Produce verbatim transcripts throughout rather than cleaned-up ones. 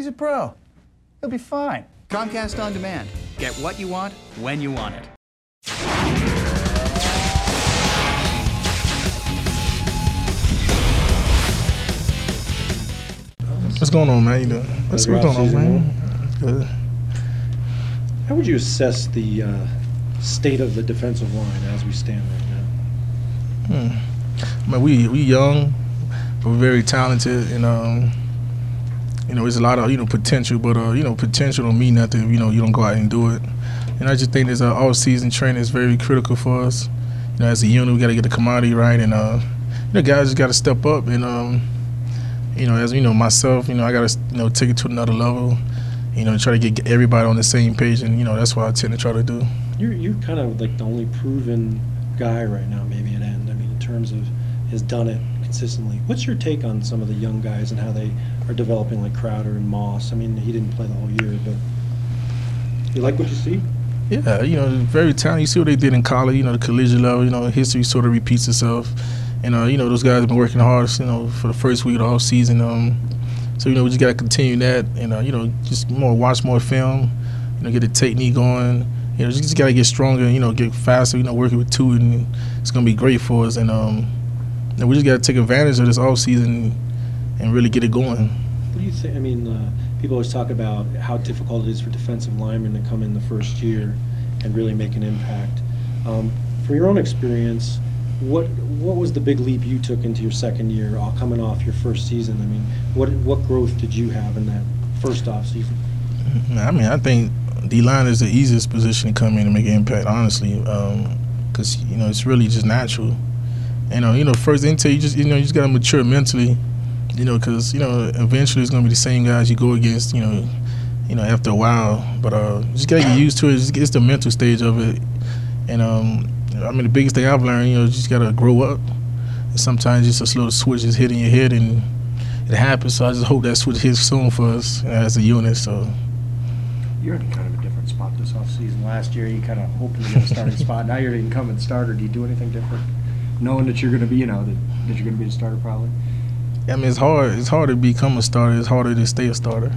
He's a pro. He'll be fine. Comcast On Demand. Get what you want, when you want it. What's going on, man? You doing? What's, what's going on, man? Good. How would you assess the uh, state of the defensive line as we stand right now? Hmm. I mean, we we young, we're very talented, and um, you know, there's a lot of you know potential, but uh, you know, potential don't mean nothing if you know you don't go out and do it. And I just think this uh, all-season training is very critical for us. You know, as a unit, we got to get the commodity right, and uh, you know, guys just got to step up and um. You know, as you know, myself, you know, I got to, you know, take it to another level, you know, try to get everybody on the same page, and, you know, that's what I tend to try to do. You're, you're kind of like the only proven guy right now, maybe at end. I mean, in terms of has done it consistently. What's your take on some of the young guys and how they are developing, like Crowder and Moss? I mean, he didn't play the whole year, but you like what you see? Yeah, you know, very talented. You see what they did in college, you know, the collegiate level, you know, history sort of repeats itself. And, uh, you know, those guys have been working hard, you know, for the first week of the whole season. Um, so, you know, we just got to continue that and, uh, you know, just more watch more film, you know, get the technique going. You know, just got to get stronger, you know, get faster, you know, working with two, and it's going to be great for us. And, um, and we just got to take advantage of this off season and really get it going. What do you think? I mean, uh, people always talk about how difficult it is for defensive linemen to come in the first year and really make an impact. Um, from your own experience, What what was the big leap you took into your second year, all coming off your first season? I mean, what what growth did you have in that first off season? I mean, I think D-line is the easiest position to come in and make an impact, honestly, because um, you know it's really just natural. And uh, you know, first intake, you just you know you just gotta mature mentally, you know, because you know eventually it's gonna be the same guys you go against, you know, you know after a while. But uh, you just gotta get used to it. It's, it's the mental stage of it, and um. I mean, the biggest thing I've learned, you know, you just gotta grow up. And sometimes just a little switch is hitting your head, and it happens. So I just hope that switch hits soon for us, you know, as a unit. So you're in kind of a different spot this offseason. Last year, you kind of hoped to get a starting spot. Now you're the incumbent starter. Do you do anything different, knowing that you're going to be, you know, that, that you're going to be the starter probably? I mean, it's hard. It's hard to become a starter. It's harder to stay a starter.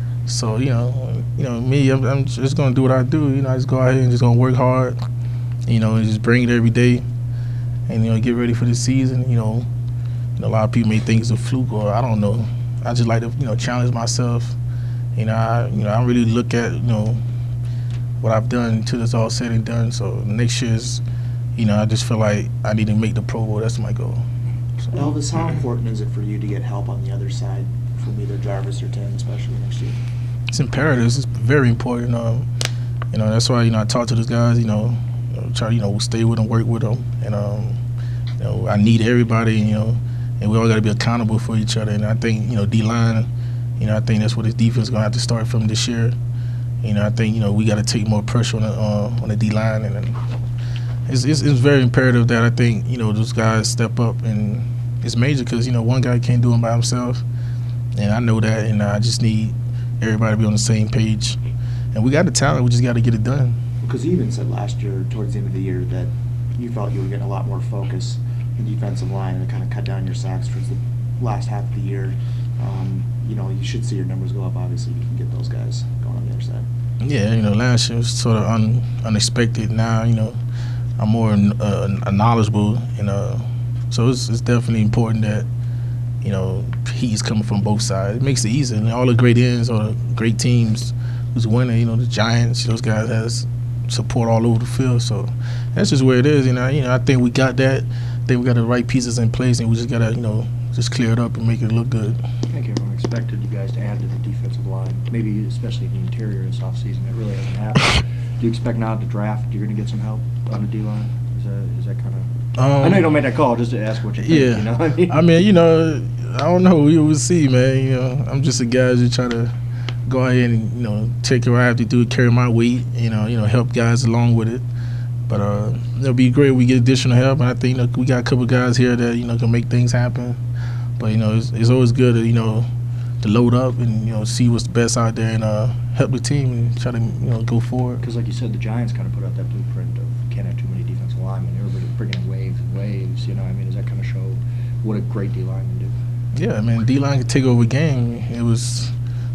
So you know, you know, me, I'm, I'm just gonna do what I do. You know, I just go out here and just gonna work hard. You know, and just bring it every day, and you know, get ready for the season. You know, you know, a lot of people may think it's a fluke, or I don't know. I just like to, you know, challenge myself. You know, I, you know, I really look at, you know, what I've done until it's all said and done. So next year's, you know, I just feel like I need to make the Pro Bowl. That's my goal. So. Elvis, how important is it for you to get help on the other side from either Jarvis or Tim, especially next year? It's imperative. It's very important. Um, you know, that's why, you know, I talk to those guys. You know. Try to, you know, stay with them, work with them, and um, you know, I need everybody, you know, and we all got to be accountable for each other. And I think, you know, D-line, you know, I think that's what this defense is gonna have to start from this year. You know, I think, you know, we got to take more pressure on the uh, on the D-line, and, and it's, it's it's very imperative that I think, you know, those guys step up, and it's major because, you know, one guy can't do it by himself, and I know that, and I just need everybody to be on the same page, and we got the talent, we just got to get it done. Because you even said last year, towards the end of the year, that you felt you were getting a lot more focus in defensive line and to kind of cut down your sacks towards the last half of the year. Um, you know, you should see your numbers go up. Obviously, you can get those guys going on the other side. Yeah, you know, last year was sort of un, unexpected. Now, you know, I'm more uh, knowledgeable, you know, so it's, it's definitely important that, you know, he's coming from both sides. It makes it easier. And all the great ends or the great teams who's winning, you know, the Giants, those guys has support all over the field, so that's just where it is. You know, you know, I think we got that. I think we got the right pieces in place, and we just gotta, you know, just clear it up and make it look good. I think everyone expected you guys to add to the defensive line, maybe especially the interior this offseason. It really hasn't happened. Do you expect now at the draft you're going to get some help on the D line? Is that is that kind of? Um, I know you don't make that call, just to ask what you think. Yeah, you know what I mean? I mean, you know, I don't know. We will see, man. You know, I'm just a guy who try to go ahead and, you know, take what I have to do, carry my weight, you know, you know, help guys along with it. But uh, it'll be great if we get additional help. And I think, you know, we got a couple guys here that, you know, can make things happen. But, you know, it's, it's always good to, you know, to load up and, you know, see what's the best out there and uh, help the team and try to, you know, go forward. Because like you said, the Giants kind of put out that blueprint of can't have too many defensive linemen. Everybody bringing in waves and waves, you know. I mean, does that kind of show what a great D-line can do? Yeah, I mean, D-line can take over a game. It was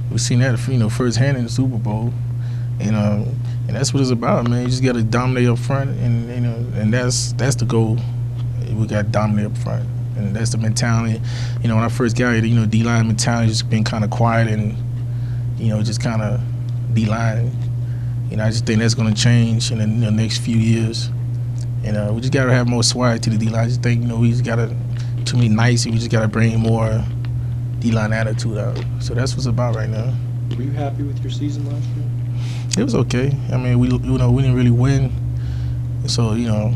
we seen that, you know, firsthand in the Super Bowl, and um, and that's what it's about, man. You just got to dominate up front, and you know, and that's that's the goal. We got to dominate up front, and that's the mentality. You know, when I first got here, you know, D-line mentality just been kind of quiet and, you know, just kind of D-line. You know, I just think that's going to change in the, in the next few years. And uh, we just got to have more swag to the D-line. I just think, you know, we just got to, too many nice, we just got to bring more D-line attitude out. So that's what's about right now. Were you happy with your season last year? It was okay. I mean, we you know we didn't really win, so you know,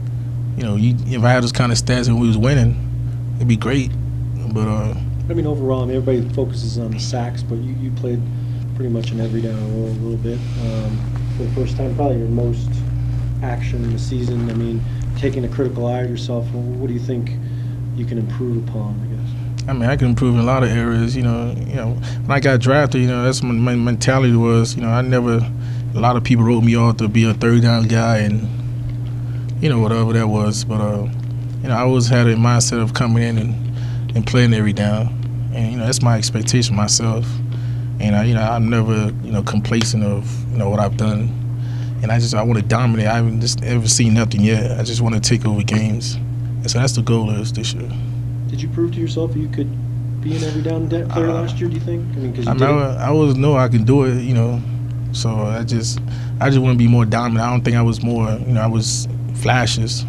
you know, you, if I had those kind of stats and we was winning, it'd be great. But uh, I mean, overall, I mean, everybody focuses on the sacks, but you, you played pretty much an every down role a little bit um, for the first time. Probably your most action in the season. I mean, taking a critical eye of yourself. What do you think you can improve upon? I guess. I mean, I can improve in a lot of areas. You know, you know, when I got drafted, you know, that's my, my mentality was. You know, I never. A lot of people wrote me off to be a third down guy, and you know whatever that was. But uh, you know, I always had a mindset of coming in and, and playing every down, and you know that's my expectation myself. And I, you know, I'm never you know complacent of you know what I've done, and I just I want to dominate. I haven't just ever seen nothing yet. I just want to take over games, and so that's the goal is this year. Did you prove to yourself you could be an every down player uh, last year? Do you think? I mean, because you I, mean, I, I always know I can do it. You know, so I just I just want to be more dominant. I don't think I was more. You know, I was flashes,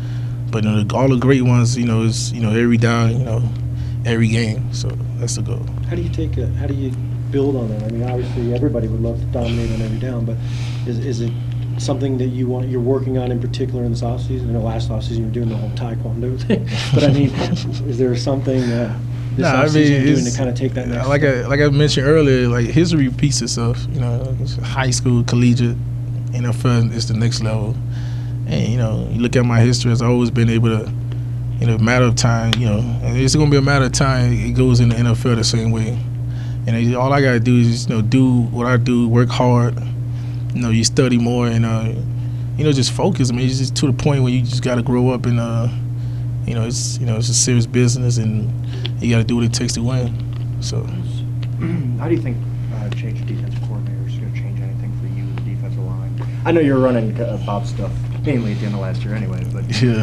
but you know, all the great ones. You know, is you know every down. You know, every game. So that's the goal. How do you take it? How do you build on that? I mean, obviously everybody would love to dominate on every down, but is is it something that you want, you're working on in particular in this offseason? I know last offseason you were doing the whole taekwondo thing, but I mean, is there something uh, this nah, offseason I mean, you're doing to kind of take that next like step? I like I mentioned earlier, like history repeats itself. You know, high school, collegiate, N F L is the next level. And you know, you look at my history, I've always been able to, you know, matter of time. You know, and it's going to be a matter of time. It goes in the N F L the same way. And all I gotta do is, you know, do what I do, work hard. You know, you study more and, uh, you know, just focus. I mean, it's just to the point where you just gotta grow up and, uh, you know, it's you know, it's a serious business and you gotta do what it takes to win. So, how do you think uh, change of defensive coordinator is going to change anything for you, the defensive line? I know you're running uh, Bob's stuff mainly at the end of last year anyway, but yeah.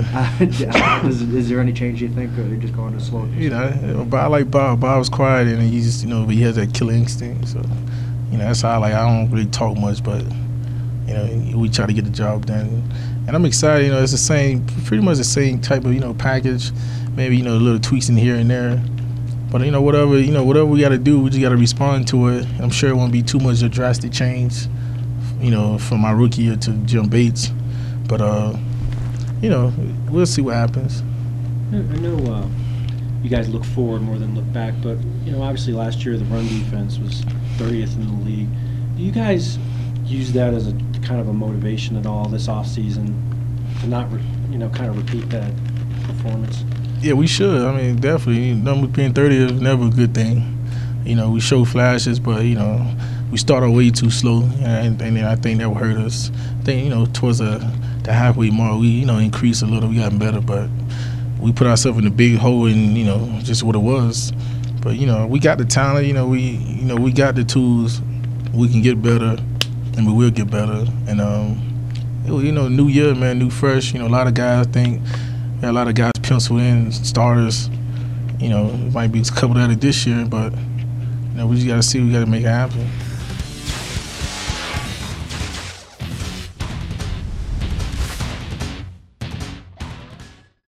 Uh, is, is there any change you think, or are you just going to slow? You know, but I like Bob. Bob's quiet and he's, you know, he has that killer instinct. So, you know, that's how I like. I don't really talk much, but you know, we try to get the job done. And I'm excited. You know, it's the same, pretty much the same type of you know package. Maybe you know little tweaks in here and there, but you know whatever you know whatever we got to do, we just got to respond to it. I'm sure it won't be too much of a drastic change. You know, from my rookie year to Jim Bates. But, uh, you know, we'll see what happens. I know uh, you guys look forward more than look back, but, you know, obviously last year the run defense was thirtieth in the league. Do you guys use that as a kind of a motivation at all this offseason to not, re you know, kind of repeat that performance? Yeah, we should. I mean, definitely. Number being thirty is never a good thing. You know, we show flashes, but, you know, we started way too slow, and, and I think that will hurt us. I think, you know, towards the, the halfway mark, we, you know, increased a little. We got better, but we put ourselves in a big hole and, you know, just what it was. But, you know, we got the talent. You know, we, you know, we got the tools. We can get better, and we will get better. And, um, you know, new year, man, new fresh. You know, a lot of guys, I think, a lot of guys penciled in, starters. You know, it might be a couple out of this year, but, you know, we just got to see. We got to make it happen.